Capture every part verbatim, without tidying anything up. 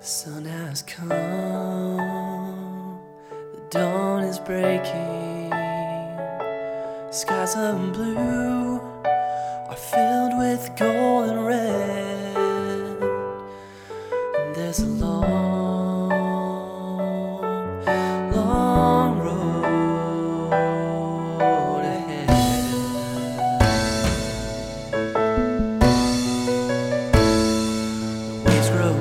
The sun has come, the dawn is breaking. Skies of blue are filled with gold and red, and there's a long, long road ahead. The waves grow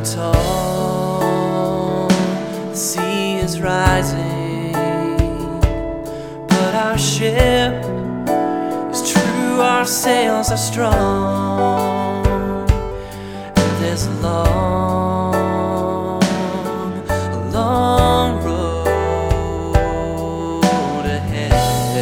tall, the sea is rising, but our ship is true, our sails are strong, and there's a long, a long road ahead.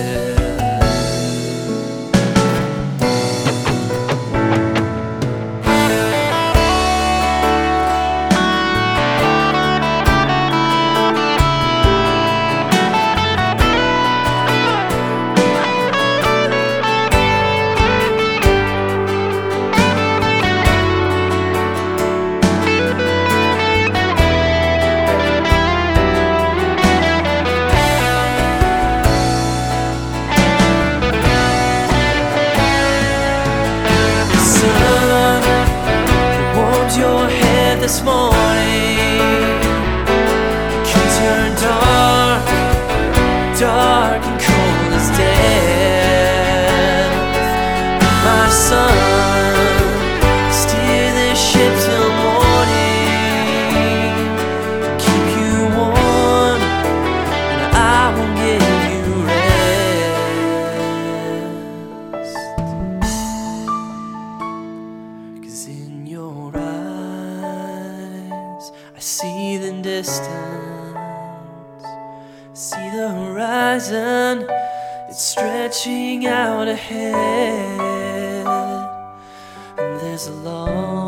This morning can turn dark, dark and cold as death. My son, steer this ship till morning, keep you warm, and I will give you rest. 'Cause in your eyes I see the distance, see the horizon, it's stretching out ahead, and there's a long